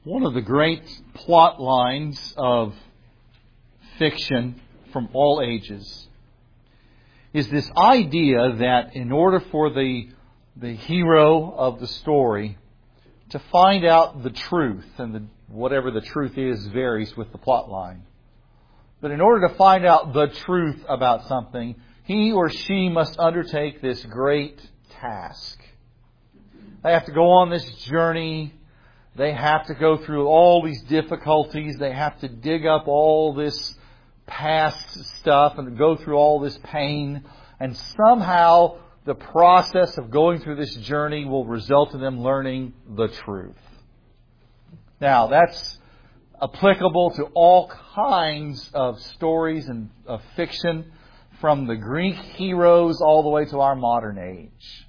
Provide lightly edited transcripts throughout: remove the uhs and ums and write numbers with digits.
One of the great plot lines of fiction from all ages is this idea that in order for the hero of the story to find out the truth, and whatever the truth is varies with the plot line, but in order to find out the truth about something, he or she must undertake this great task. They have to go on this journey. They have to go through all these difficulties. They have to dig up all this past stuff and go through all this pain. And somehow the process of going through this journey will result in them learning the truth. Now, that's applicable to all kinds of stories and of fiction, from the Greek heroes all the way to our modern age.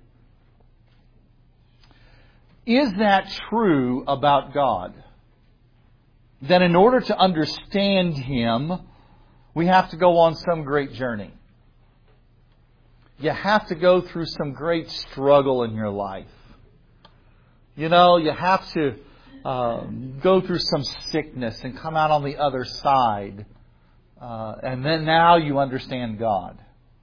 Is that true about God? That in order to understand Him, we have to go on some great journey. You have to go through some great struggle in your life. You know, you have to go through some sickness and come out on the other side. And then now you understand God.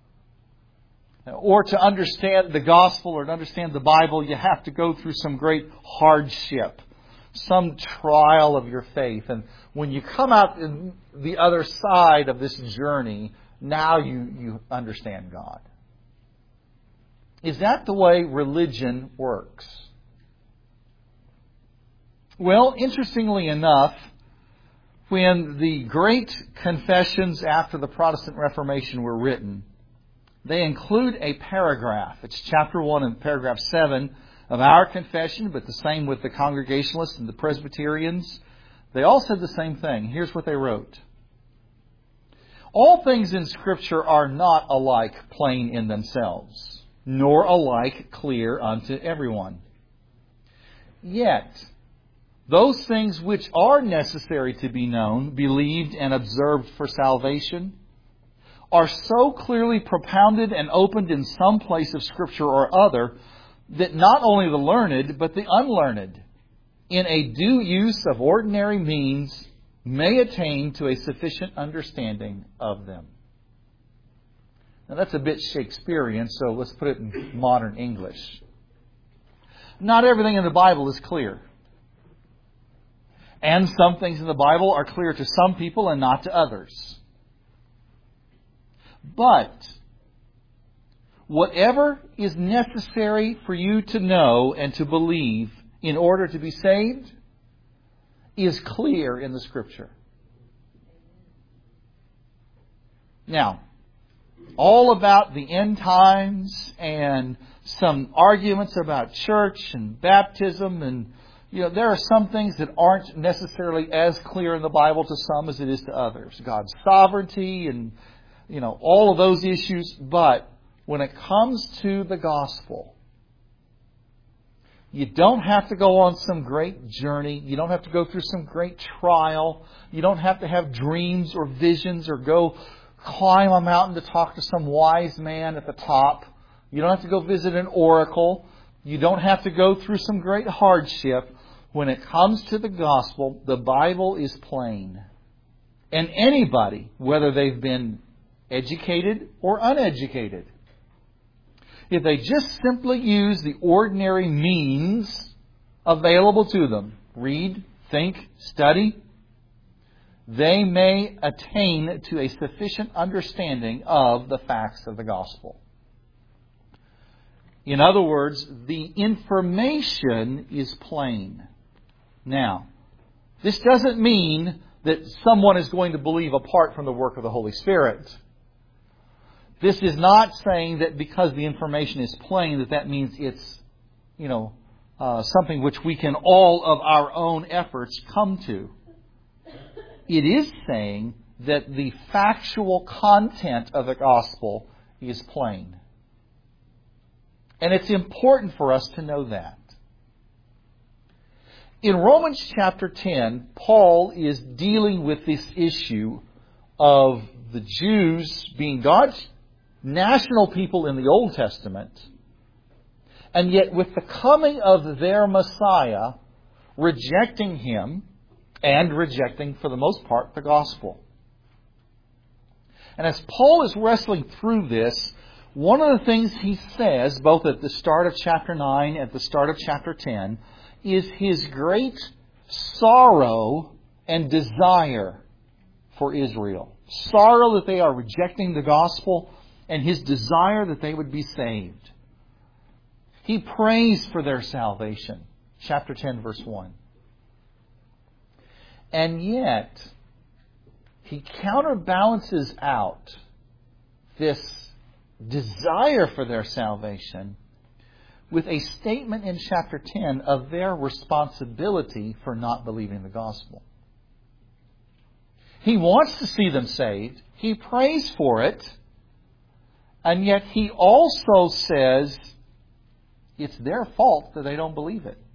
Or to understand the gospel or to understand the Bible, you have to go through some great hardship, some trial of your faith. And when you come out in the other side of this journey, now you understand God. Is that the way religion works? Well, interestingly enough, when the great confessions after the Protestant Reformation were written, they include a paragraph. It's chapter 1 and paragraph 7 of our confession, but the same with the Congregationalists and the Presbyterians. They all said the same thing. Here's what they wrote. All things in Scripture are not alike plain in themselves, nor alike clear unto everyone. Yet, those things which are necessary to be known, believed, and observed for salvation are so clearly propounded and opened in some place of Scripture or other that not only the learned, but the unlearned, in a due use of ordinary means, may attain to a sufficient understanding of them. Now that's a bit Shakespearean, so let's put it in modern English. Not everything in the Bible is clear. And some things in the Bible are clear to some people and not to others. But whatever is necessary for you to know and to believe in order to be saved is clear in the Scripture. Now, all about the end times and some arguments about church and baptism, and there are some things that aren't necessarily as clear in the Bible to some as it is to others. God's sovereignty and all of those issues. But when it comes to the gospel, you don't have to go on some great journey. You don't have to go through some great trial. You don't have to have dreams or visions or go climb a mountain to talk to some wise man at the top. You don't have to go visit an oracle. You don't have to go through some great hardship. When it comes to the gospel, the Bible is plain. And anybody, whether they've been educated or uneducated, if they just simply use the ordinary means available to them, read, think, study, they may attain to a sufficient understanding of the facts of the gospel. In other words, the information is plain. Now, this doesn't mean that someone is going to believe apart from the work of the Holy Spirit. This is not saying that because the information is plain that means it's, something which we can all of our own efforts come to. It is saying that the factual content of the gospel is plain. And it's important for us to know that. In Romans chapter 10, Paul is dealing with this issue of the Jews being God's national people in the Old Testament, and yet with the coming of their Messiah, rejecting Him and rejecting, for the most part, the gospel. And as Paul is wrestling through this, one of the things he says, both at the start of chapter 9 and at the start of chapter 10, is his great sorrow and desire for Israel. Sorrow that they are rejecting the gospel, and his desire that they would be saved. He prays for their salvation. Chapter 10, verse 1. And yet, he counterbalances out this desire for their salvation with a statement in chapter 10 of their responsibility for not believing the gospel. He wants to see them saved. He prays for it. And yet he also says it's their fault that they don't believe it.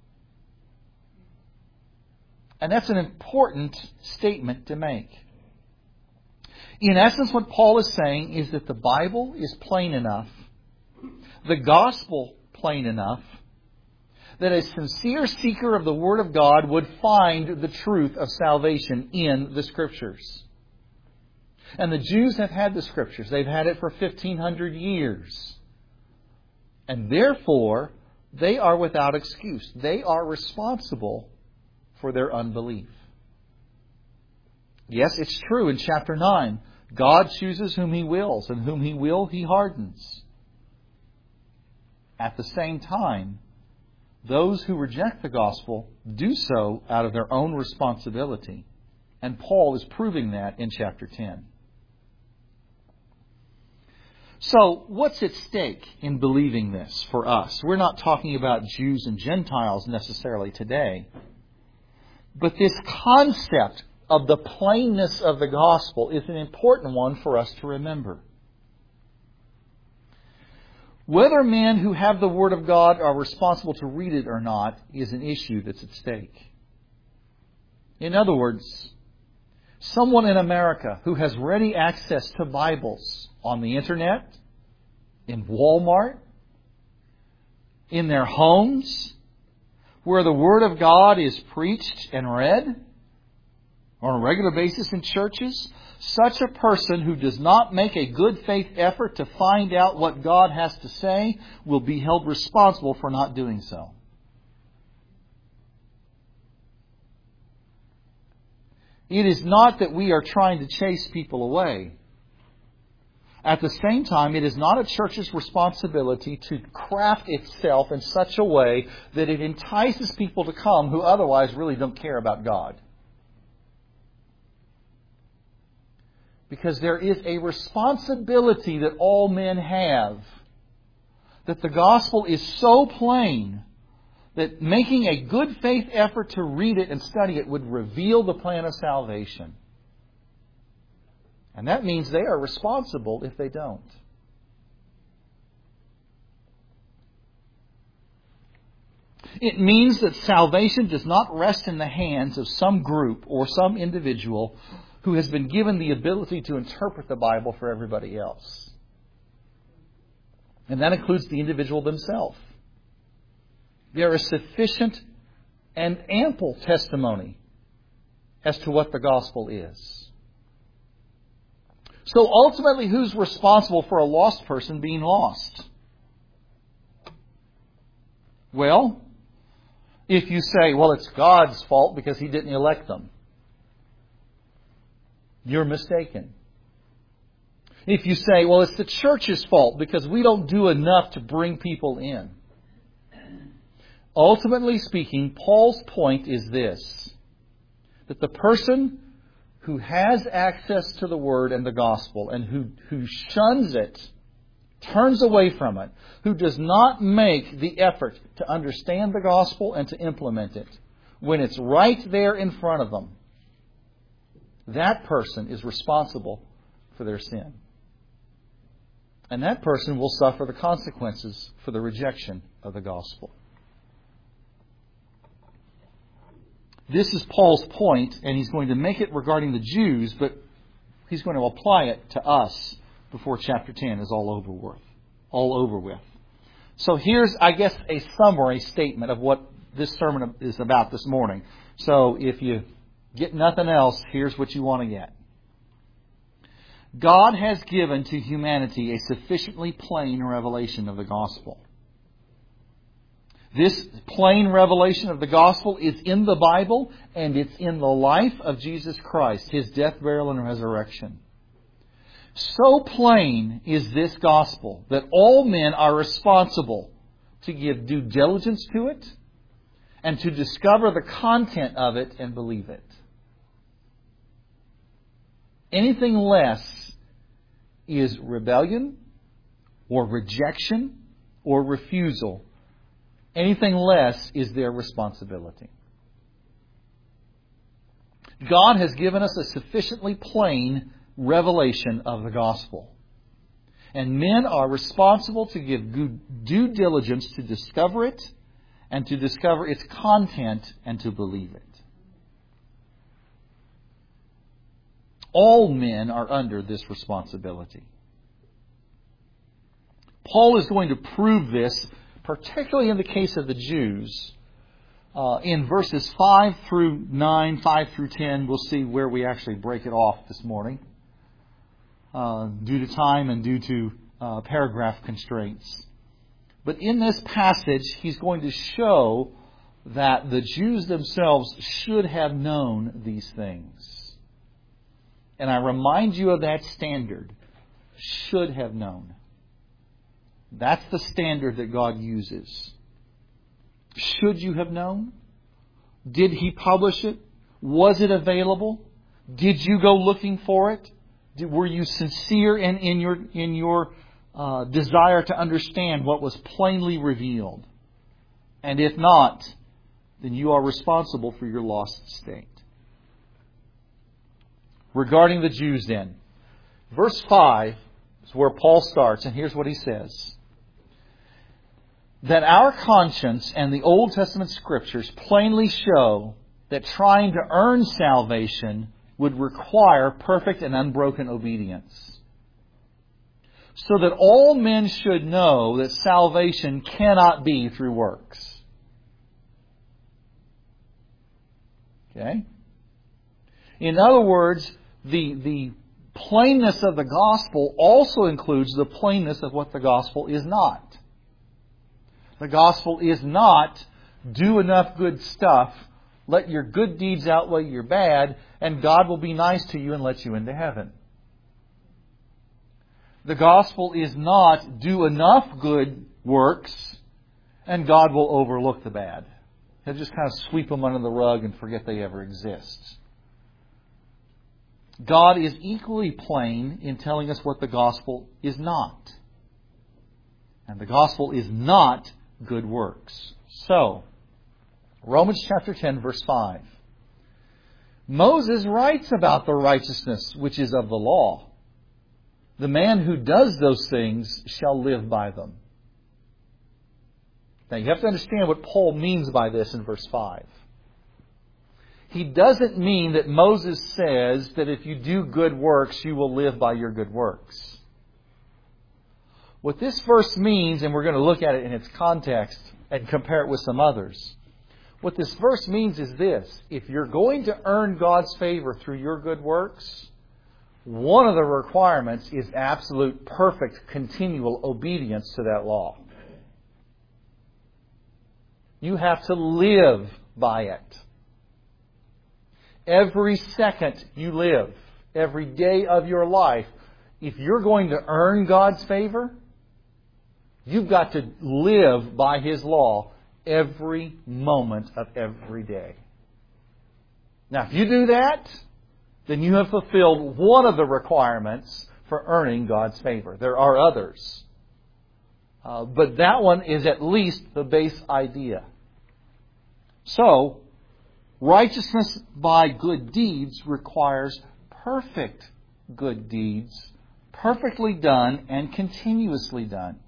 And that's an important statement to make. In essence, what Paul is saying is that the Bible is plain enough, the gospel plain enough, that a sincere seeker of the Word of God would find the truth of salvation in the Scriptures. And the Jews have had the Scriptures. They've had it for 1,500 years. And therefore, they are without excuse. They are responsible for their unbelief. Yes, it's true in chapter 9. God chooses whom He wills, and whom He will, He hardens. At the same time, those who reject the gospel do so out of their own responsibility. And Paul is proving that in chapter 10. So, what's at stake in believing this for us? We're not talking about Jews and Gentiles necessarily today. But this concept of the plainness of the gospel is an important one for us to remember. Whether men who have the Word of God are responsible to read it or not is an issue that's at stake. In other words, someone in America who has ready access to Bibles on the internet, in Walmart, in their homes, where the Word of God is preached and read on a regular basis in churches, such a person who does not make a good faith effort to find out what God has to say will be held responsible for not doing so. It is not that we are trying to chase people away. At the same time, it is not a church's responsibility to craft itself in such a way that it entices people to come who otherwise really don't care about God. Because there is a responsibility that all men have, that the gospel is so plain that making a good faith effort to read it and study it would reveal the plan of salvation. And that means they are responsible if they don't. It means that salvation does not rest in the hands of some group or some individual who has been given the ability to interpret the Bible for everybody else. And that includes the individual themselves. There is sufficient and ample testimony as to what the gospel is. So ultimately, who's responsible for a lost person being lost? Well, if you say, well, it's God's fault because He didn't elect them, you're mistaken. If you say, well, it's the church's fault because we don't do enough to bring people in. Ultimately speaking, Paul's point is this: that the person who has access to the Word and the gospel and who shuns it, turns away from it, who does not make the effort to understand the gospel and to implement it, when it's right there in front of them, that person is responsible for their sin. And that person will suffer the consequences for the rejection of the gospel. This is Paul's point, and he's going to make it regarding the Jews, but he's going to apply it to us before chapter 10 is all over with. So here's, I guess, a summary statement of what this sermon is about this morning. So if you get nothing else, here's what you want to get. God has given to humanity a sufficiently plain revelation of the gospel. This plain revelation of the gospel is in the Bible, and it's in the life of Jesus Christ, His death, burial, and resurrection. So plain is this gospel that all men are responsible to give due diligence to it and to discover the content of it and believe it. Anything less is rebellion or rejection or refusal. Anything less is their responsibility. God has given us a sufficiently plain revelation of the gospel. And men are responsible to give due diligence to discover it and to discover its content and to believe it. All men are under this responsibility. Paul is going to prove this, particularly in the case of the Jews. In verses 5 through 9, 5 through 10, we'll see where we actually break it off this morning, due to time and due to paragraph constraints. But in this passage, he's going to show that the Jews themselves should have known these things. And I remind you of that standard. Should have known. That's the standard that God uses. Should you have known? Did He publish it? Was it available? Did you go looking for it? Were you sincere in your desire to understand what was plainly revealed? And if not, then you are responsible for your lost state. Regarding the Jews then, verse 5 is where Paul starts, and here's what he says. That our conscience and the Old Testament Scriptures plainly show that trying to earn salvation would require perfect and unbroken obedience. So that all men should know that salvation cannot be through works. Okay? In other words, the plainness of the gospel also includes the plainness of what the gospel is not. The gospel is not do enough good stuff, let your good deeds outweigh your bad, and God will be nice to you and let you into heaven. The gospel is not do enough good works and God will overlook the bad. He'll just kind of sweep them under the rug and forget they ever exist. God is equally plain in telling us what the gospel is not. And the gospel is not good works. So, Romans chapter 10, verse 5. Moses writes about the righteousness which is of the law. The man who does those things shall live by them. Now, you have to understand what Paul means by this in verse 5. He doesn't mean that Moses says that if you do good works, you will live by your good works. What this verse means, and we're going to look at it in its context and compare it with some others. What this verse means is this. If you're going to earn God's favor through your good works, one of the requirements is absolute, perfect, continual obedience to that law. You have to live by it. Every second you live, every day of your life, if you're going to earn God's favor, you've got to live by His law every moment of every day. Now, if you do that, then you have fulfilled one of the requirements for earning God's favor. There are others. But that one is at least the base idea. So, righteousness by good deeds requires perfect good deeds, perfectly done and continuously done.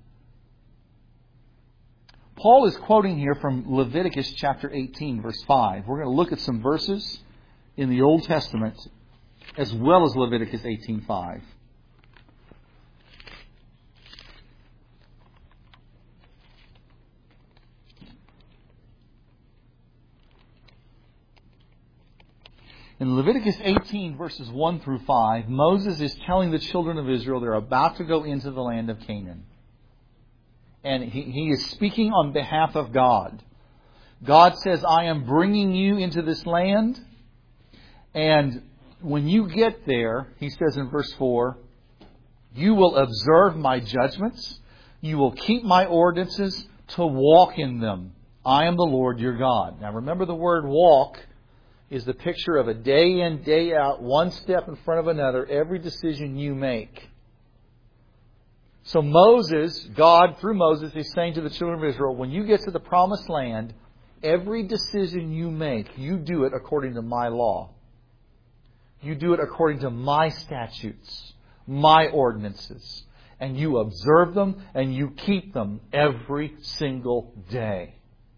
Paul is quoting here from Leviticus chapter 18, verse 5. We're going to look at some verses in the Old Testament as well as Leviticus 18:5. In Leviticus 18, verses 1 through 5, Moses is telling the children of Israel they're about to go into the land of Canaan. And he is speaking on behalf of God. God says, I am bringing you into this land. And when you get there, he says in verse 4, you will observe my judgments. You will keep my ordinances to walk in them. I am the Lord your God. Now remember, the word walk is the picture of a day in, day out, one step in front of another, every decision you make. So Moses, God through Moses, is saying to the children of Israel, when you get to the promised land, every decision you make, you do it according to my law. You do it according to my statutes, my ordinances. And you observe them and you keep them every single day.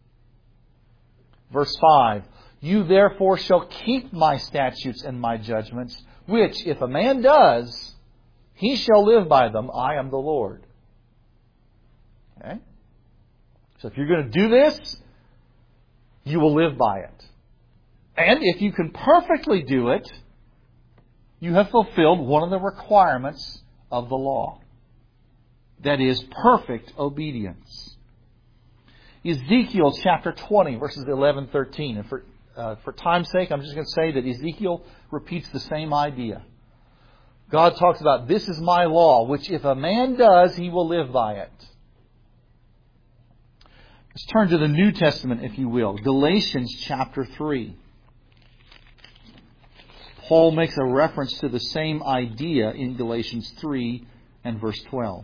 Verse 5, you therefore shall keep my statutes and my judgments, which if a man does, he shall live by them. I am the Lord. Okay? So if you're going to do this, you will live by it. And if you can perfectly do it, you have fulfilled one of the requirements of the law. That is perfect obedience. Ezekiel chapter 20, verses 11 and 13. And for time's sake, I'm just going to say that Ezekiel repeats the same idea. God talks about, this is my law, which if a man does, he will live by it. Let's turn to the New Testament, if you will. Galatians chapter 3. Paul makes a reference to the same idea in Galatians 3 and verse 12.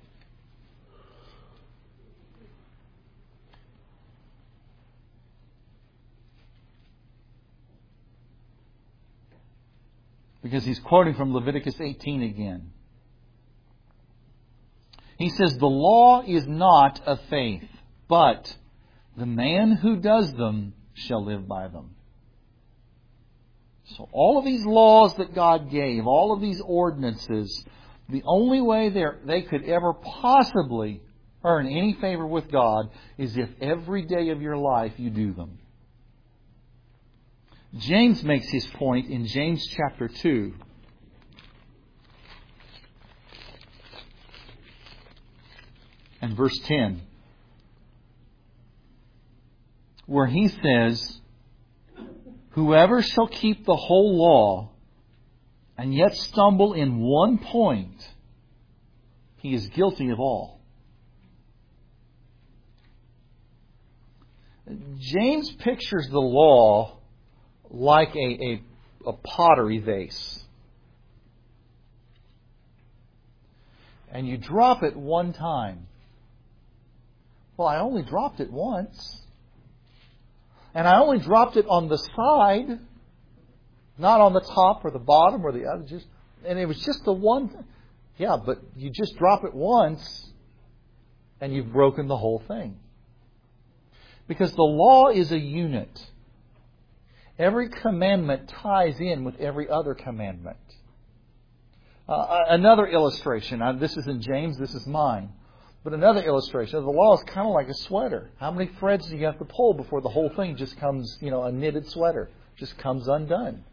Because he's quoting from Leviticus 18 again. He says, the law is not of faith, but the man who does them shall live by them. So all of these laws that God gave, all of these ordinances, the only way they could ever possibly earn any favor with God is if every day of your life you do them. James makes his point in James chapter 2. And verse 10. Where he says, whoever shall keep the whole law and yet stumble in one point, he is guilty of all. James pictures the law like a pottery vase. And you drop it one time. Well, I only dropped it once. And I only dropped it on the side, not on the top or the bottom or the other. And it was just the one. Yeah, but you just drop it once and you've broken the whole thing. Because the law is a unit. Every commandment ties in with every other commandment. Another illustration. This isn't James, this is mine. But another illustration. The law is kind of like a sweater. How many threads do you have to pull before the whole thing just comes, a knitted sweater, just comes undone?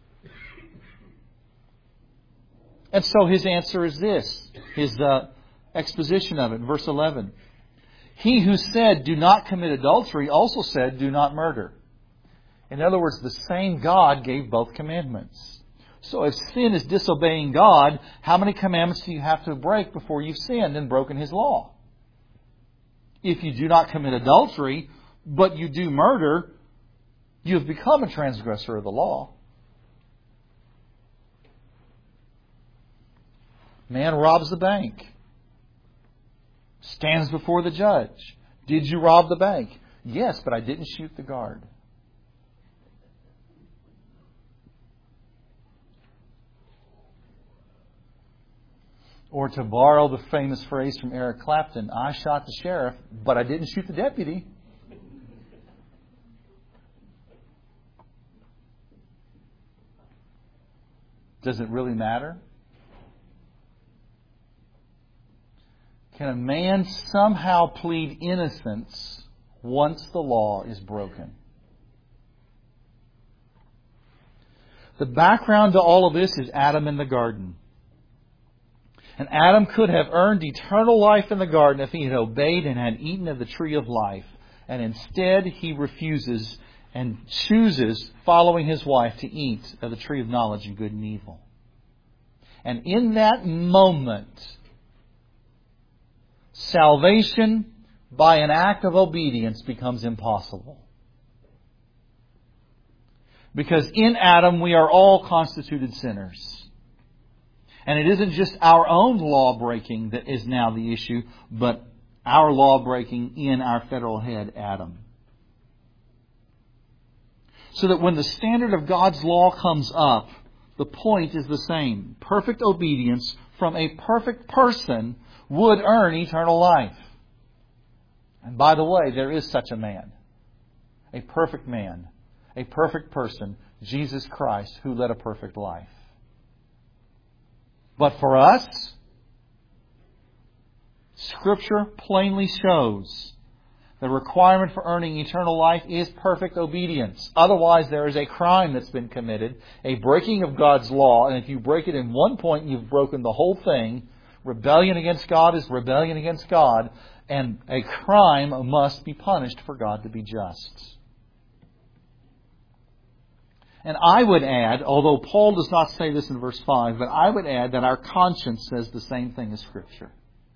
And so his answer is this. His exposition of it, verse 11. He who said, do not commit adultery, also said, do not murder. In other words, the same God gave both commandments. So if sin is disobeying God, how many commandments do you have to break before you've sinned and broken His law? If you do not commit adultery, but you do murder, you have become a transgressor of the law. Man robs the bank. Stands before the judge. Did you rob the bank? Yes, but I didn't shoot the guard. Or to borrow the famous phrase from Eric Clapton, I shot the sheriff, but I didn't shoot the deputy. Does it really matter? Can a man somehow plead innocence once the law is broken? The background to all of this is Adam in the garden. And Adam could have earned eternal life in the garden if he had obeyed and had eaten of the tree of life. And instead he refuses and chooses, following his wife, to eat of the tree of knowledge of good and evil. And in that moment, salvation by an act of obedience becomes impossible. Because in Adam we are all constituted sinners. And it isn't just our own law breaking that is now the issue, but our law breaking in our federal head, Adam. So that when the standard of God's law comes up, the point is the same. Perfect obedience from a perfect person would earn eternal life. And by the way, there is such a man. A perfect man. A perfect person. Jesus Christ, who led a perfect life. But for us, Scripture plainly shows the requirement for earning eternal life is perfect obedience. Otherwise, there is a crime that's been committed, a breaking of God's law, and if you break it in one point, you've broken the whole thing. Rebellion against God is rebellion against God, and a crime must be punished for God to be just. And I would add, although Paul does not say this in verse 5, but I would add that our conscience says the same thing as Scripture.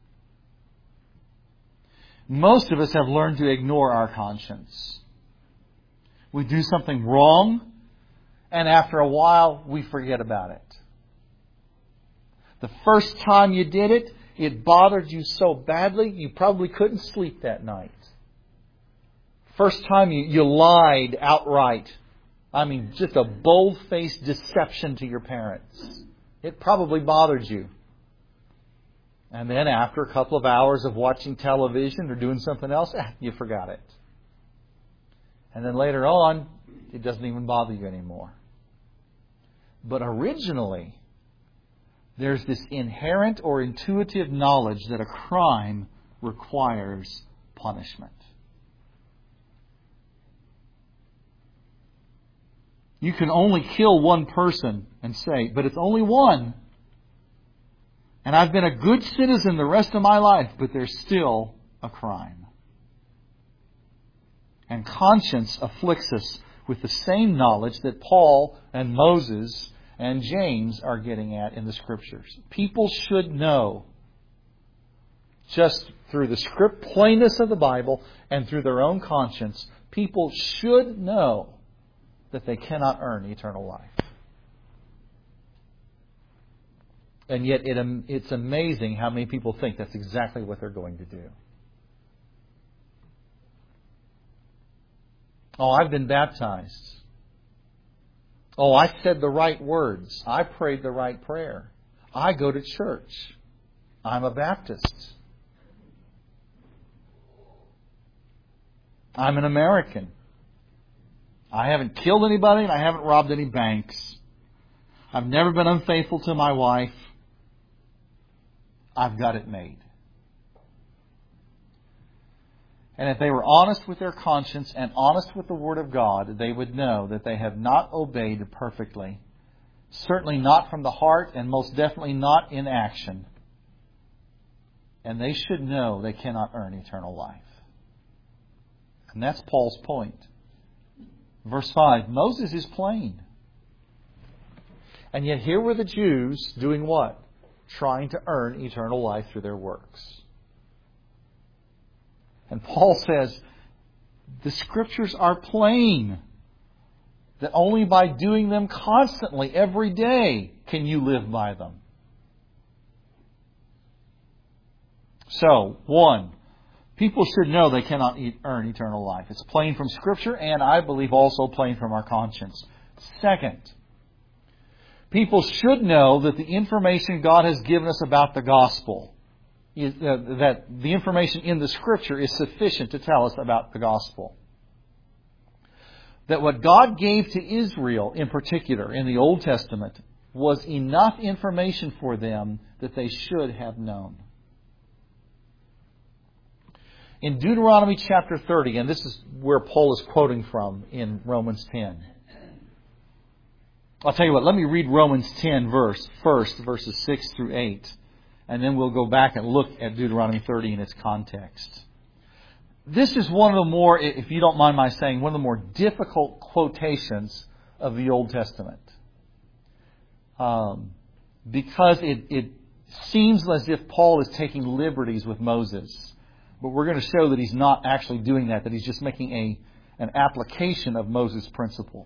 Most of us have learned to ignore our conscience. We do something wrong, and after a while, we forget about it. The first time you did it, it bothered you so badly, you probably couldn't sleep that night. First time you lied outright. I mean, just a bold-faced deception to your parents. It probably bothered you. And then after a couple of hours of watching television or doing something else, you forgot it. And then later on, it doesn't even bother you anymore. But originally, there's this inherent or intuitive knowledge that a crime requires punishment. You can only kill one person and say, but it's only one. And I've been a good citizen the rest of my life, but there's still a crime. And conscience afflicts us with the same knowledge that Paul and Moses and James are getting at in the Scriptures. People should know, just through the plainness of the Bible and through their own conscience, people should know that they cannot earn eternal life. And yet it's amazing how many people think that's exactly what they're going to do. Oh, I've been baptized. Oh, I said the right words. I prayed the right prayer. I go to church. I'm a Baptist. I'm an American. I haven't killed anybody and I haven't robbed any banks. I've never been unfaithful to my wife. I've got it made. And if they were honest with their conscience and honest with the Word of God, they would know that they have not obeyed perfectly. Certainly not from the heart and most definitely not in action. And they should know they cannot earn eternal life. And that's Paul's point. Verse 5, Moses is plain. And yet here were the Jews doing what? Trying to earn eternal life through their works. And Paul says, the Scriptures are plain. That only by doing them constantly, every day, can you live by them. So, 1, people should know they cannot earn eternal life. It's plain from Scripture and I believe also plain from our conscience. Second, people should know that the information God has given us about the gospel, that the information in the Scripture is sufficient to tell us about the gospel. That what God gave to Israel in particular in the Old Testament was enough information for them that they should have known. In Deuteronomy chapter 30, and this is where Paul is quoting from in Romans 10, I'll tell you what, let me read Romans 10 verses 6 through 8. And then we'll go back and look at Deuteronomy 30 in its context. This is one of the more, if you don't mind my saying, one of the more difficult quotations of the Old Testament. Because it seems as if Paul is taking liberties with Moses. But we're going to show that he's not actually doing that he's just making an application of Moses' principle.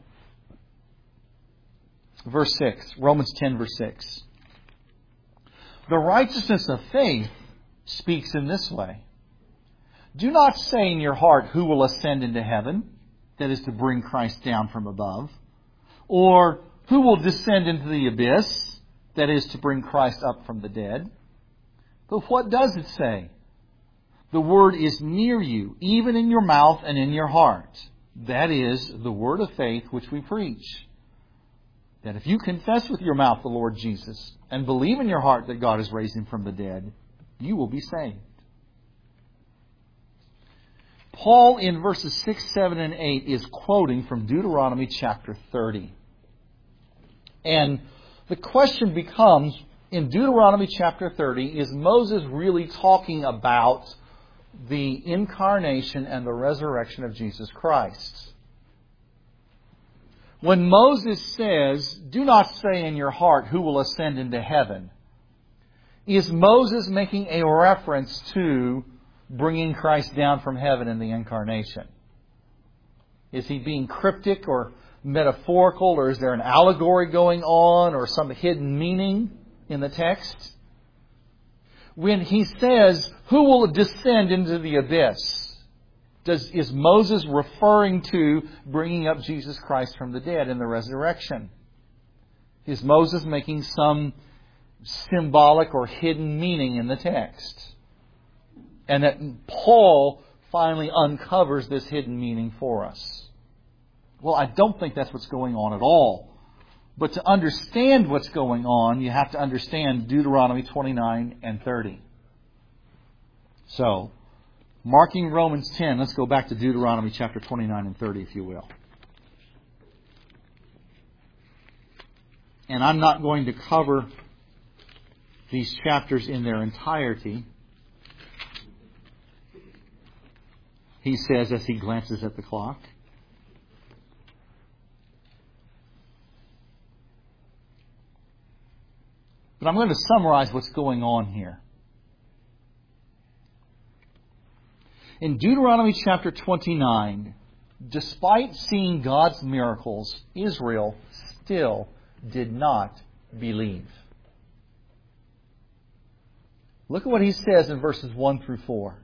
Verse 6, Romans 10, verse 6. The righteousness of faith speaks in this way. Do not say in your heart, who will ascend into heaven? That is to bring Christ down from above. Or who will descend into the abyss? That is to bring Christ up from the dead. But what does it say? The word is near you, even in your mouth and in your heart. That is the word of faith which we preach. That if you confess with your mouth the Lord Jesus and believe in your heart that God has raised Him from the dead, you will be saved. Paul in verses 6, 7, and 8 is quoting from Deuteronomy chapter 30. And the question becomes, in Deuteronomy chapter 30, is Moses really talking about the incarnation and the resurrection of Jesus Christ? When Moses says, do not say in your heart who will ascend into heaven, is Moses making a reference to bringing Christ down from heaven in the incarnation? Is he being cryptic or metaphorical, or is there an allegory going on or some hidden meaning in the text? When he says, who will descend into the abyss? Is Moses referring to bringing up Jesus Christ from the dead in the resurrection? Is Moses making some symbolic or hidden meaning in the text? And that Paul finally uncovers this hidden meaning for us. Well, I don't think that's what's going on at all. But to understand what's going on, you have to understand Deuteronomy 29 and 30. So, marking Romans 10, let's go back to Deuteronomy chapter 29 and 30, if you will. And I'm not going to cover these chapters in their entirety, he says as he glances at the clock. But I'm going to summarize what's going on here. In Deuteronomy chapter 29, despite seeing God's miracles, Israel still did not believe. Look at what he says in verses 1 through 4.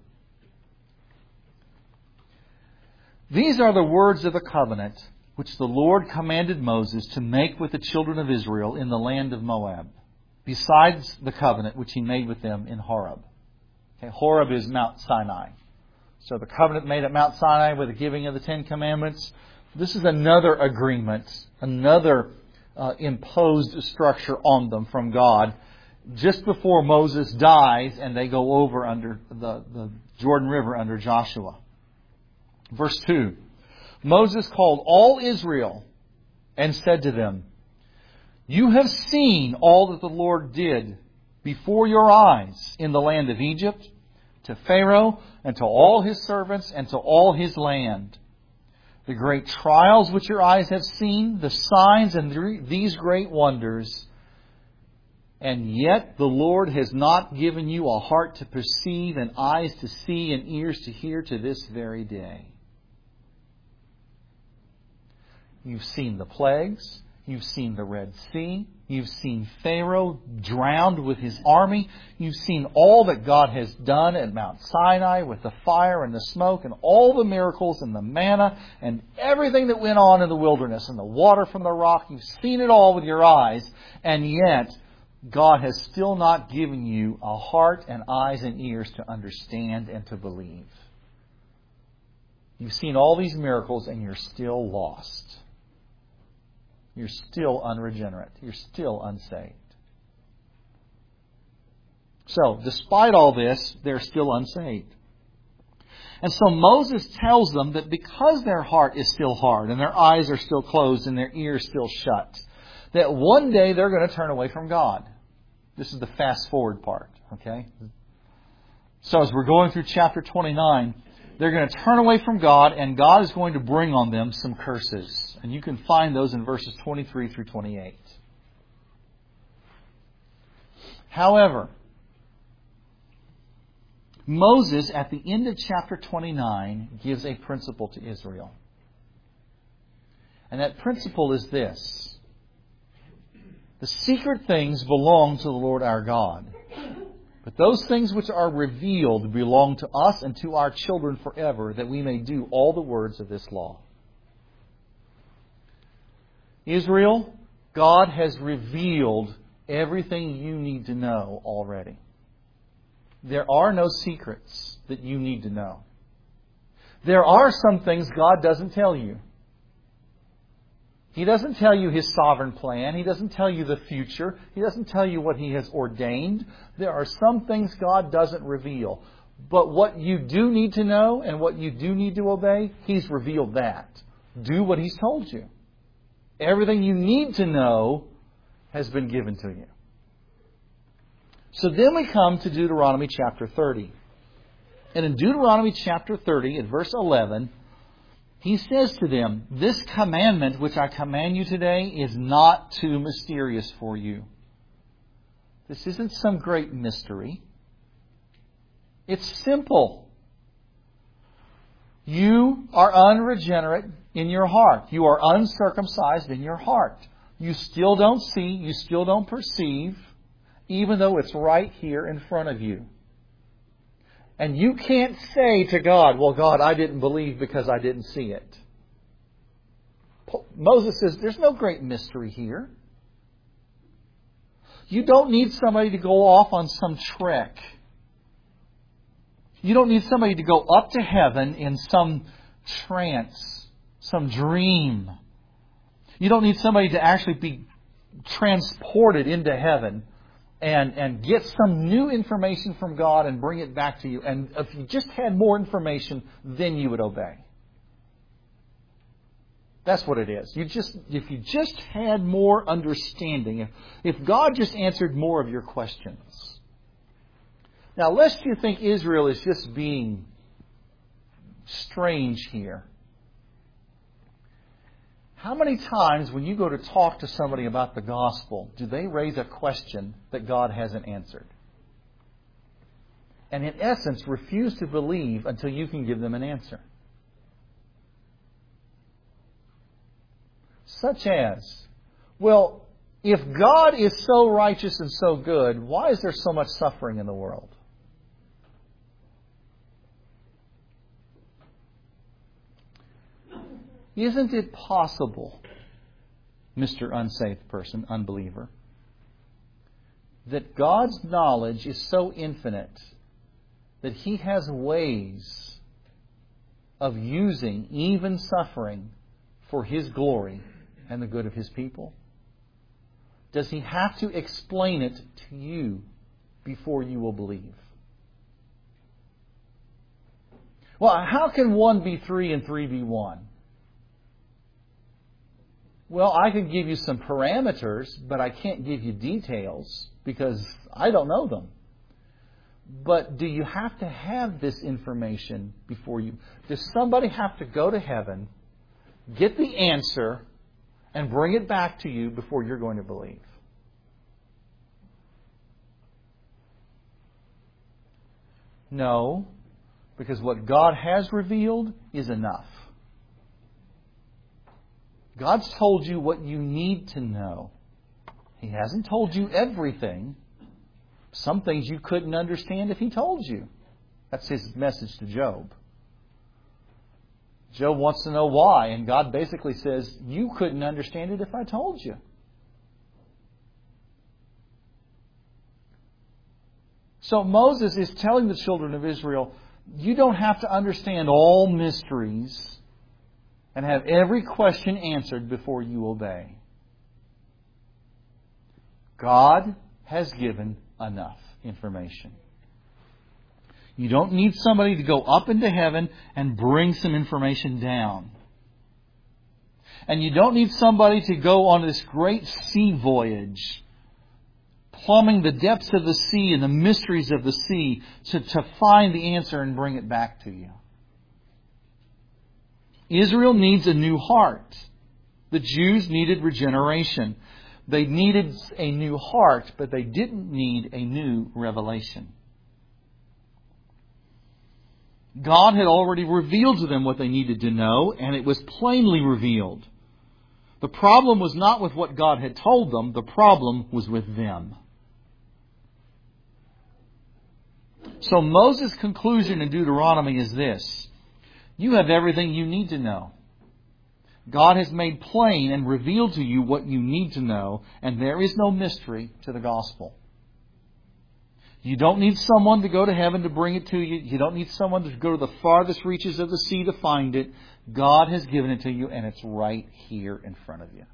These are the words of the covenant which the Lord commanded Moses to make with the children of Israel in the land of Moab, besides the covenant which he made with them in Horeb. Okay, Horeb is Mount Sinai. So the covenant made at Mount Sinai with the giving of the Ten Commandments. This is another agreement, another imposed structure on them from God just before Moses dies and they go over under the Jordan River under Joshua. Verse 2. Moses called all Israel and said to them, you have seen all that the Lord did before your eyes in the land of Egypt, to Pharaoh and to all his servants and to all his land. The great trials which your eyes have seen, the signs and these great wonders. And yet the Lord has not given you a heart to perceive and eyes to see and ears to hear to this very day. You've seen the plagues. You've seen the Red Sea. You've seen Pharaoh drowned with his army. You've seen all that God has done at Mount Sinai with the fire and the smoke and all the miracles and the manna and everything that went on in the wilderness and the water from the rock. You've seen it all with your eyes. And yet, God has still not given you a heart and eyes and ears to understand and to believe. You've seen all these miracles and you're still lost. You're still unregenerate. You're still unsaved. So, despite all this, they're still unsaved. And so Moses tells them that because their heart is still hard and their eyes are still closed and their ears still shut, that one day they're going to turn away from God. This is the fast forward part. Okay? So as we're going through chapter 29, they're going to turn away from God, and God is going to bring on them some curses. And you can find those in verses 23 through 28. However, Moses, at the end of chapter 29, gives a principle to Israel. And that principle is this: the secret things belong to the Lord our God, but those things which are revealed belong to us and to our children forever, that we may do all the words of this law. Israel, God has revealed everything you need to know already. There are no secrets that you need to know. There are some things God doesn't tell you. He doesn't tell you His sovereign plan. He doesn't tell you the future. He doesn't tell you what He has ordained. There are some things God doesn't reveal. But what you do need to know and what you do need to obey, He's revealed that. Do what He's told you. Everything you need to know has been given to you. So then we come to Deuteronomy chapter 30. And in Deuteronomy chapter 30, at verse 11, He says to them, "This commandment which I command you today is not too mysterious for you." This isn't some great mystery. It's simple. You are unregenerate in your heart. You are uncircumcised in your heart. You still don't see, you still don't perceive, even though it's right here in front of you. And you can't say to God, "Well, God, I didn't believe because I didn't see it." Moses says, there's no great mystery here. You don't need somebody to go off on some trek. You don't need somebody to go up to heaven in some trance, some dream. You don't need somebody to actually be transported into heaven and get some new information from God and bring it back to you. And if you just had more information, then you would obey. That's what it is. If you just had more understanding, if God just answered more of your questions. Now, lest you think Israel is just being strange here. How many times when you go to talk to somebody about the gospel, do they raise a question that God hasn't answered? And in essence, refuse to believe until you can give them an answer. Such as, well, if God is so righteous and so good, why is there so much suffering in the world? Isn't it possible, Mr. Unsaved person, unbeliever, that God's knowledge is so infinite that He has ways of using even suffering for His glory and the good of His people? Does He have to explain it to you before you will believe? Well, how can 1 be 3 and 3 be 1? Well, I could give you some parameters, but I can't give you details because I don't know them. But do you have to have this information before you? Does somebody have to go to heaven, get the answer, and bring it back to you before you're going to believe? No, because what God has revealed is enough. God's told you what you need to know. He hasn't told you everything. Some things you couldn't understand if He told you. That's His message to Job. Job wants to know why, and God basically says, you couldn't understand it if I told you. So Moses is telling the children of Israel, you don't have to understand all mysteries and have every question answered before you obey. God has given enough information. You don't need somebody to go up into heaven and bring some information down. And you don't need somebody to go on this great sea voyage, plumbing the depths of the sea and the mysteries of the sea to find the answer and bring it back to you. Israel needs a new heart. The Jews needed regeneration. They needed a new heart, but they didn't need a new revelation. God had already revealed to them what they needed to know, and it was plainly revealed. The problem was not with what God had told them. The problem was with them. So Moses' conclusion in Deuteronomy is this: you have everything you need to know. God has made plain and revealed to you what you need to know, and there is no mystery to the gospel. You don't need someone to go to heaven to bring it to you. You don't need someone to go to the farthest reaches of the sea to find it. God has given it to you, and it's right here in front of you.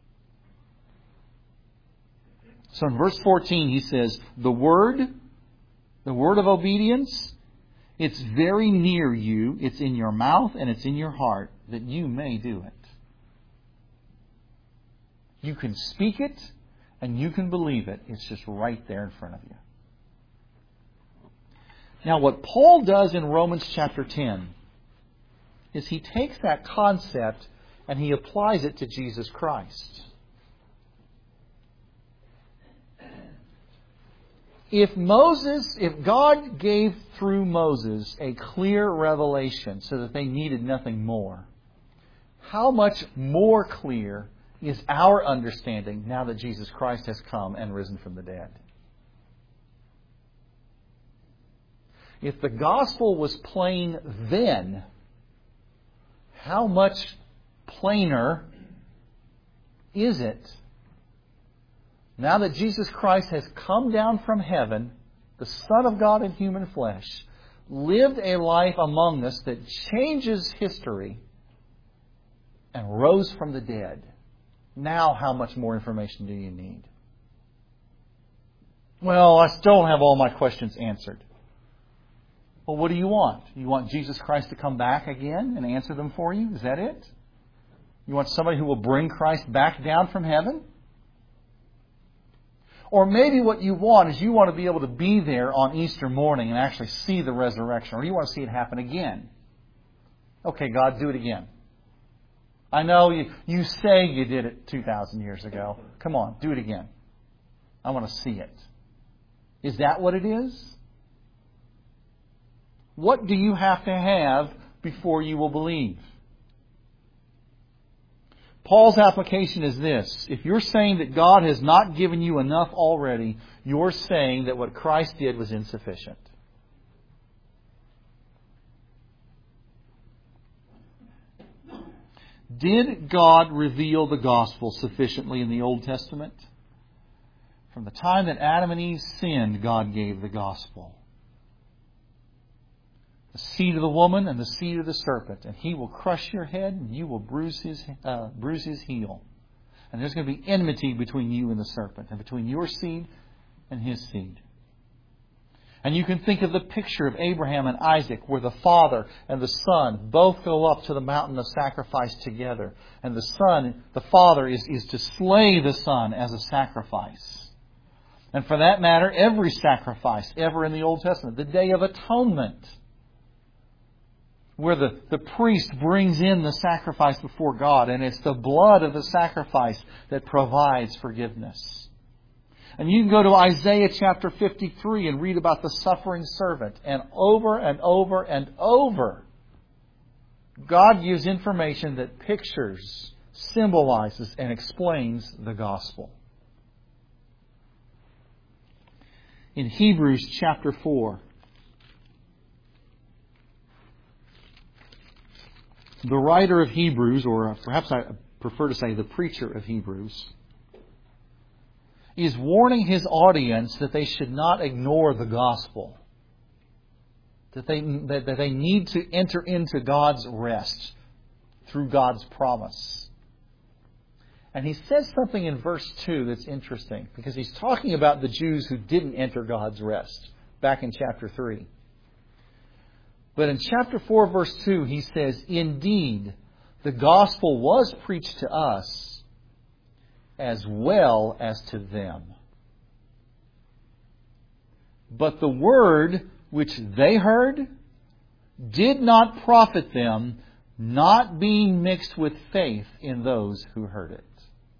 So in verse 14 he says, the word of obedience, it's very near you. It's in your mouth and it's in your heart, that you may do it. You can speak it and you can believe it. It's just right there in front of you. Now, what Paul does in Romans chapter 10 is he takes that concept and he applies it to Jesus Christ. If God gave through Moses a clear revelation so that they needed nothing more, how much more clear is our understanding now that Jesus Christ has come and risen from the dead? If the gospel was plain then, how much plainer is it now that Jesus Christ has come down from heaven, the Son of God in human flesh, lived a life among us that changes history, and rose from the dead? Now how much more information do you need? Well, I still don't have all my questions answered. Well, what do you want? You want Jesus Christ to come back again and answer them for you? Is that it? You want somebody who will bring Christ back down from heaven? Or maybe what you want is you want to be able to be there on Easter morning and actually see the resurrection. Or you want to see it happen again. Okay, God, do it again. I know you say you did it 2,000 years ago. Come on, do it again. I want to see it. Is that what it is? What do you have to have before you will believe? Paul's application is this: if you're saying that God has not given you enough already, you're saying that what Christ did was insufficient. Did God reveal the gospel sufficiently in the Old Testament? From the time that Adam and Eve sinned, God gave the gospel. The seed of the woman and the seed of the serpent, and he will crush your head and you will bruise his heel. And there's going to be enmity between you and the serpent, and between your seed and his seed. And you can think of the picture of Abraham and Isaac, where the father and the son both go up to the mountain of sacrifice together. And the father is to slay the son as a sacrifice. And for that matter, every sacrifice ever in the Old Testament, the Day of Atonement, where the priest brings in the sacrifice before God, and it's the blood of the sacrifice that provides forgiveness. And you can go to Isaiah chapter 53 and read about the suffering servant. And over and over and over, God gives information that pictures, symbolizes, and explains the gospel. In Hebrews chapter 4, the writer of Hebrews, or perhaps I prefer to say the preacher of Hebrews, is warning his audience that they should not ignore the gospel. That they need to enter into God's rest through God's promise. And he says something in verse 2 that's interesting, because he's talking about the Jews who didn't enter God's rest back in chapter 3. But in chapter 4, verse 2, he says, "Indeed, The gospel was preached to us as well as to them. But the word which they heard did not profit them, not being mixed with faith in those who heard it.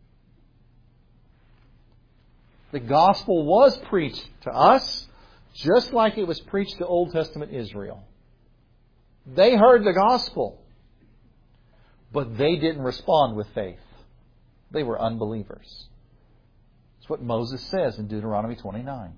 The gospel was preached to us just like it was preached to Old Testament Israel. They heard the gospel, but they didn't respond with faith. They were unbelievers. That's what Moses says in Deuteronomy 29.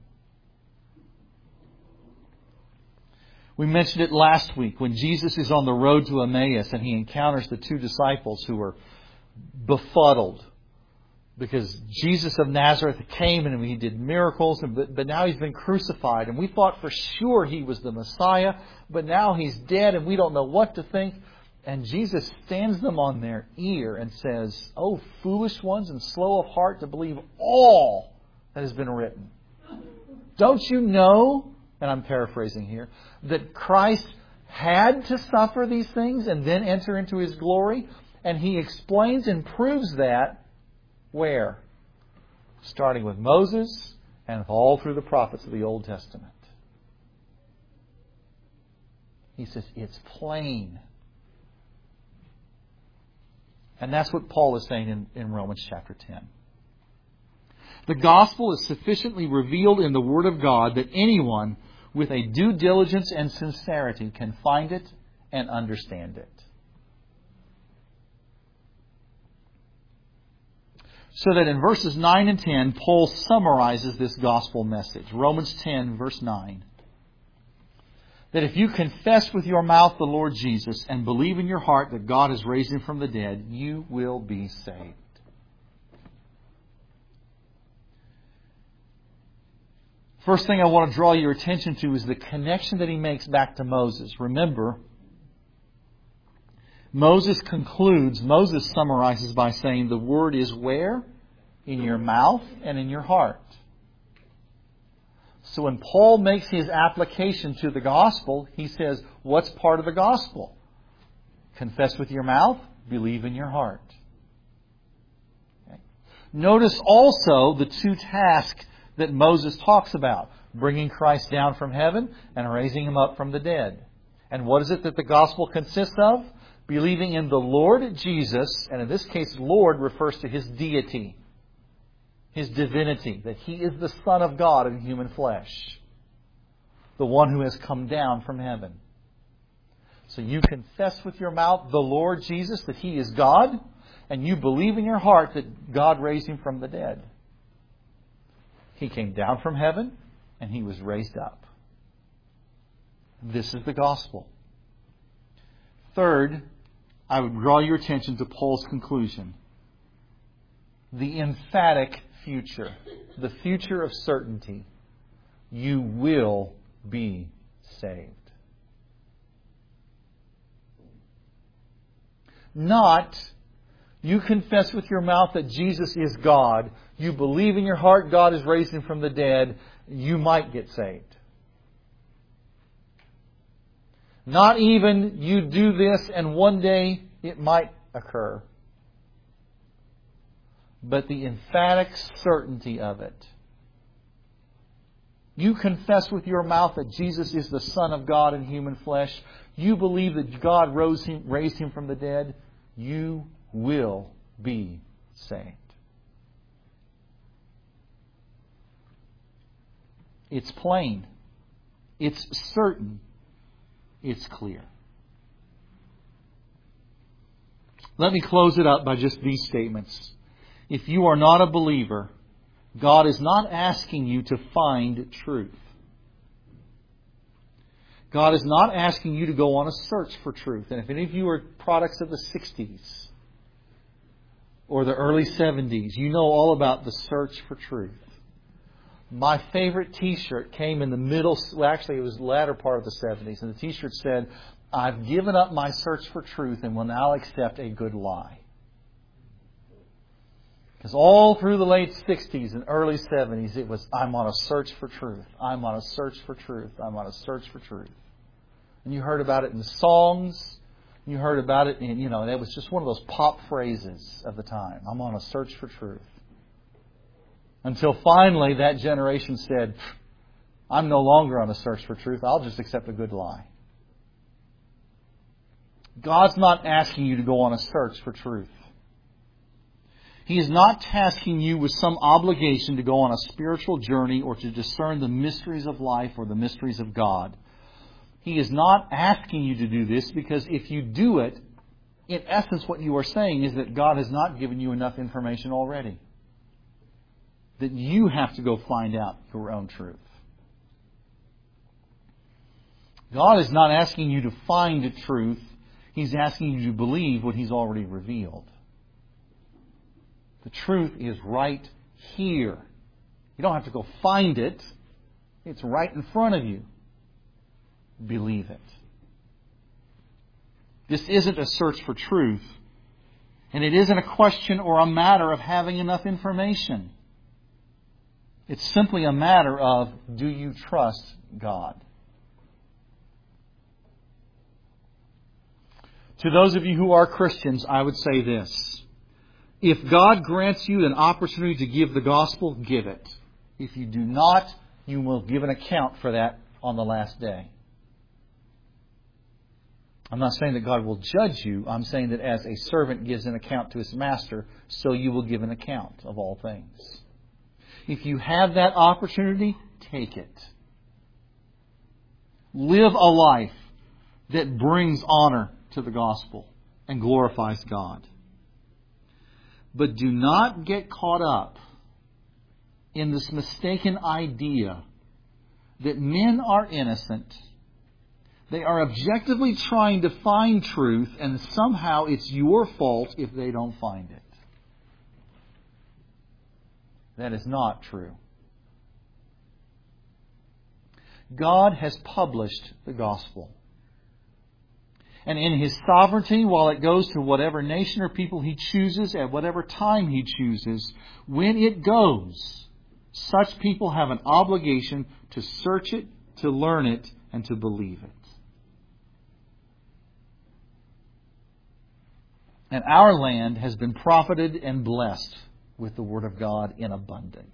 We mentioned it last week when Jesus is on the road to Emmaus and He encounters the two disciples who are befuddled because Jesus of Nazareth came and He did miracles, but now He's been crucified. And we thought for sure He was the Messiah, but now He's dead and we don't know what to think. And Jesus stands them on their ear and says, "O foolish ones and slow of heart to believe all that has been written. Don't you know," and I'm paraphrasing here, "that Christ had to suffer these things and then enter into His glory?" And He explains and proves that where? Starting with Moses and all through the prophets of the Old Testament. He says it's plain. And that's what Paul is saying in Romans chapter 10. The gospel is sufficiently revealed in the Word of God that anyone with a due diligence and sincerity can find it and understand it. So that in verses 9 and 10, Paul summarizes this gospel message. Romans 10, verse 9. That if you confess with your mouth the Lord Jesus and believe in your heart that God has raised Him from the dead, you will be saved. First thing I want to draw your attention to is the connection that he makes back to Moses. Remember, Moses summarizes by saying the word is where? In your mouth and in your heart. So when Paul makes his application to the gospel, he says, what's part of the gospel? Confess with your mouth, believe in your heart. Okay. Notice also the two tasks that Moses talks about. Bringing Christ down from heaven and raising Him up from the dead. And what is it that the gospel consists of? Believing in the Lord Jesus, and in this case, Lord refers to His deity, His divinity, that He is the Son of God in human flesh, the one who has come down from heaven. So you confess with your mouth the Lord Jesus, that He is God, and you believe in your heart that God raised Him from the dead. He came down from heaven, and He was raised up. This is the gospel. Third, I would draw your attention to Paul's conclusion. The emphatic future. The future of certainty. You will be saved. Not, you confess with your mouth that Jesus is God. You believe in your heart God has raised Him from the dead. You might get saved. Not even you do this and one day it might occur. But the emphatic certainty of it. You confess with your mouth that Jesus is the Son of God in human flesh. You believe that God raised Him from the dead. You will be saved. It's plain. It's certain. It's clear. Let me close it up by just these statements. If you are not a believer, God is not asking you to find truth. God is not asking you to go on a search for truth. And if any of you are products of the 60s or the early 70s, you know all about the search for truth. My favorite t-shirt came in the middle, well, actually it was the latter part of the 70s, and the t-shirt said, I've given up my search for truth and will now accept a good lie. Because all through the late 60s and early 70s, it was, I'm on a search for truth. I'm on a search for truth. I'm on a search for truth. And you heard about it in songs. You heard about it, and that was just one of those pop phrases of the time. I'm on a search for truth. Until finally that generation said, I'm no longer on a search for truth. I'll just accept a good lie. God's not asking you to go on a search for truth. He is not tasking you with some obligation to go on a spiritual journey or to discern the mysteries of life or the mysteries of God. He is not asking you to do this because if you do it, in essence what you are saying is that God has not given you enough information already. That you have to go find out your own truth. God is not asking you to find truth. He's asking you to believe what He's already revealed. The truth is right here. You don't have to go find it. It's right in front of you. Believe it. This isn't a search for truth. And it isn't a question or a matter of having enough information. It's simply a matter of, do you trust God? To those of you who are Christians, I would say this. If God grants you an opportunity to give the gospel, give it. If you do not, you will give an account for that on the last day. I'm not saying that God will judge you. I'm saying that as a servant gives an account to his master, so you will give an account of all things. If you have that opportunity, take it. Live a life that brings honor to the gospel and glorifies God. But do not get caught up in this mistaken idea that men are innocent. They are objectively trying to find truth, and somehow it's your fault if they don't find it. That is not true. God has published the gospel. And in His sovereignty, while it goes to whatever nation or people He chooses, at whatever time He chooses, when it goes, such people have an obligation to search it, to learn it, and to believe it. And our land has been profited and blessed with the Word of God in abundance.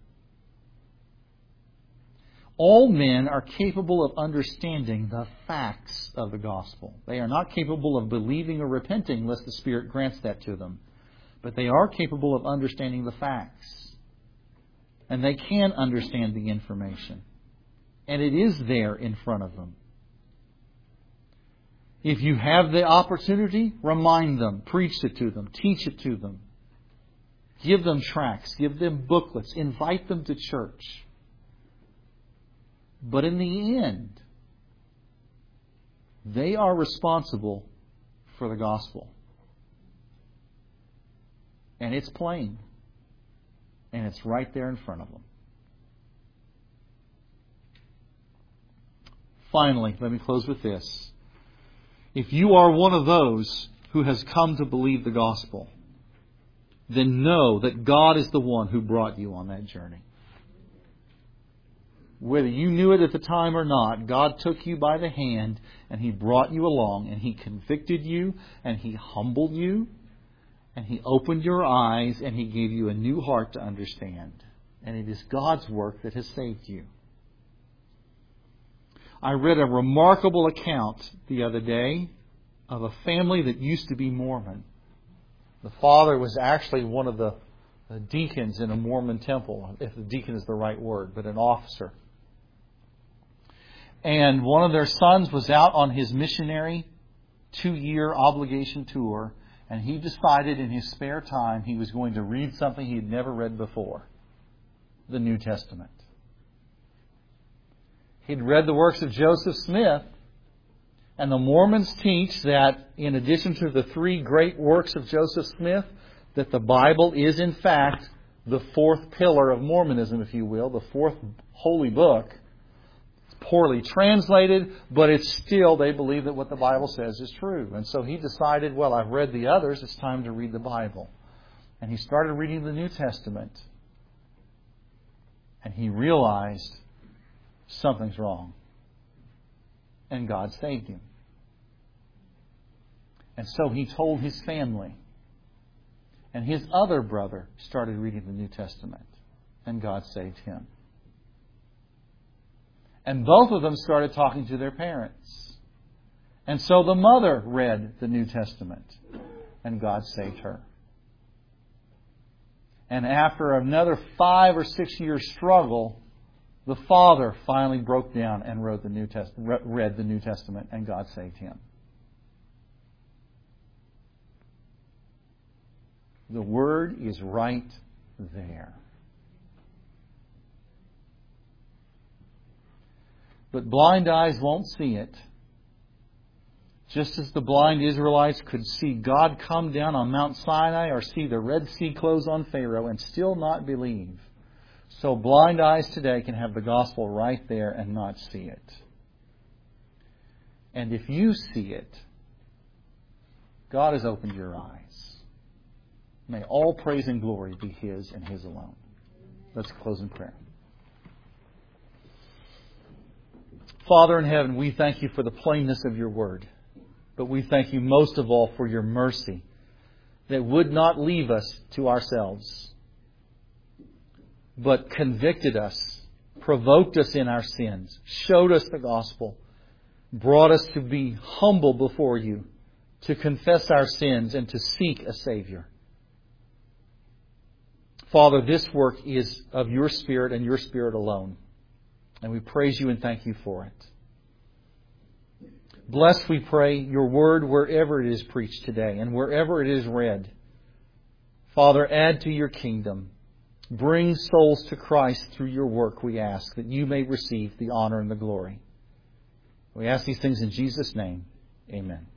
All men are capable of understanding the facts of the gospel. They are not capable of believing or repenting unless the Spirit grants that to them. But they are capable of understanding the facts. And they can understand the information. And it is there in front of them. If you have the opportunity, remind them, preach it to them, teach it to them. Give them tracts, give them booklets, invite them to church. But in the end, they are responsible for the gospel. And it's plain. And it's right there in front of them. Finally, let me close with this. If you are one of those who has come to believe the gospel, then know that God is the one who brought you on that journey. Whether you knew it at the time or not, God took you by the hand and He brought you along and He convicted you and He humbled you and He opened your eyes and He gave you a new heart to understand. And it is God's work that has saved you. I read a remarkable account the other day of a family that used to be Mormon. The father was actually one of the deacons in a Mormon temple, if the deacon is the right word, but an officer. And one of their sons was out on his missionary 2-year obligation tour, and he decided in his spare time he was going to read something he had never read before, the New Testament. He'd read the works of Joseph Smith, and the Mormons teach that in addition to the 3 great works of Joseph Smith, that the Bible is in fact the 4th pillar of Mormonism, if you will, the 4th holy book. Poorly translated, but it's still, they believe that what the Bible says is true. And so he decided, well, I've read the others, it's time to read the Bible. And he started reading the New Testament. And he realized something's wrong. And God saved him. And so he told his family. And his other brother started reading the New Testament. And God saved him. And both of them started talking to their parents. And so the mother read the New Testament. And God saved her. And after another 5 or 6 year struggle, the father finally broke down and read the New Testament, and God saved him. The Word is right there. But blind eyes won't see it. Just as the blind Israelites could see God come down on Mount Sinai or see the Red Sea close on Pharaoh and still not believe, so blind eyes today can have the gospel right there and not see it. And if you see it, God has opened your eyes. May all praise and glory be His and His alone. Let's close in prayer. Father in heaven, we thank You for the plainness of Your Word. But we thank You most of all for Your mercy that would not leave us to ourselves, but convicted us, provoked us in our sins, showed us the gospel, brought us to be humble before You, to confess our sins and to seek a Savior. Father, this work is of Your Spirit and Your Spirit alone. And we praise You and thank You for it. Bless, we pray, Your Word wherever it is preached today and wherever it is read. Father, add to Your kingdom. Bring souls to Christ through Your work, we ask, that You may receive the honor and the glory. We ask these things in Jesus' name. Amen.